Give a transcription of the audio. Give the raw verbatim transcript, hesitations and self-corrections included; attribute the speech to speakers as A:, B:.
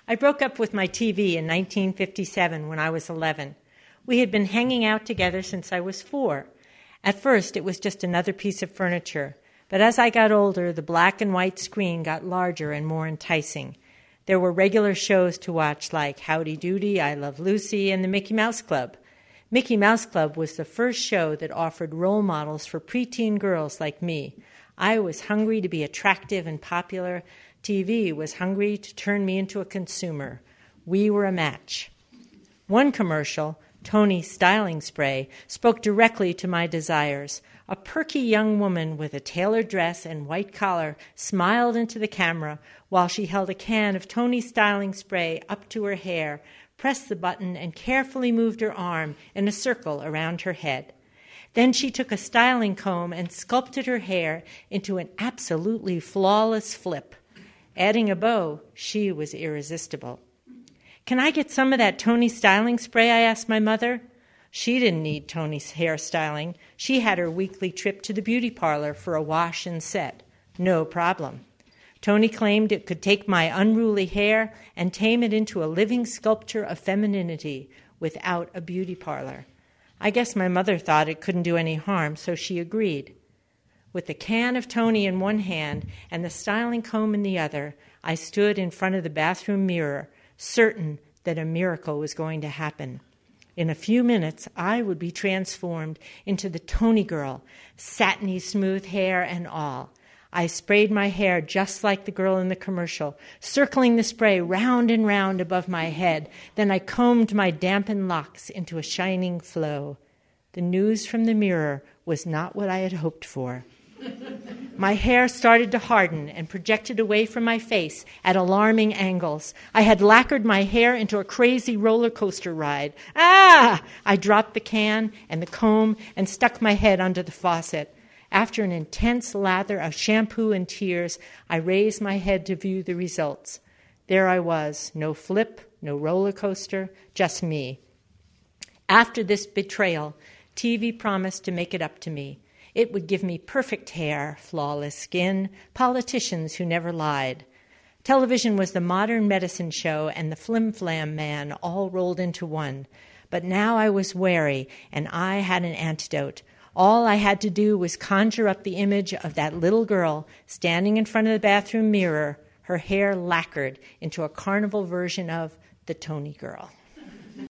A: I broke up with my T V in nineteen fifty-seven when I was eleven. We had been hanging out together since I was four. At first, it was just another piece of furniture, but as I got older, the black and white screen got larger and more enticing. There were regular shows to watch like Howdy Doody, I Love Lucy, and the Mickey Mouse Club. Mickey Mouse Club was the first show that offered role models for preteen girls like me. I was hungry to be attractive and popular. T V was hungry to turn me into a consumer. We were a match. One commercial, Tony Styling Spray, spoke directly to my desires. A perky young woman with a tailored dress and white collar smiled into the camera while she held a can of Tony Styling Spray up to her hair, pressed the button, and carefully moved her arm in a circle around her head. Then she took a styling comb and sculpted her hair into an absolutely flawless flip. Adding a bow, she was irresistible. "Can I get some of that Tony Styling Spray?" I asked my mother. She didn't need Tony's hairstyling. She had her weekly trip to the beauty parlor for a wash and set. No problem. Tony claimed it could take my unruly hair and tame it into a living sculpture of femininity without a beauty parlor. I guess my mother thought it couldn't do any harm, so she agreed. With the can of Tony in one hand and the styling comb in the other, I stood in front of the bathroom mirror, certain that a miracle was going to happen. In a few minutes, I would be transformed into the Tony girl, satiny smooth hair and all. I sprayed my hair just like the girl in the commercial, circling the spray round and round above my head. Then I combed my dampened locks into a shining flow. The news from the mirror was not what I had hoped for. My hair started to harden and projected away from my face at alarming angles. I had lacquered my hair into a crazy roller coaster ride. Ah! I dropped the can and the comb and stuck my head under the faucet. After an intense lather of shampoo and tears, I raised my head to view the results. There I was, no flip, no roller coaster, just me. After this betrayal, T V promised to make it up to me. It would give me perfect hair, flawless skin, politicians who never lied. Television was the modern medicine show and the flim-flam man all rolled into one. But now I was wary, and I had an antidote. All I had to do was conjure up the image of that little girl standing in front of the bathroom mirror, her hair lacquered into a carnival version of the Tony girl.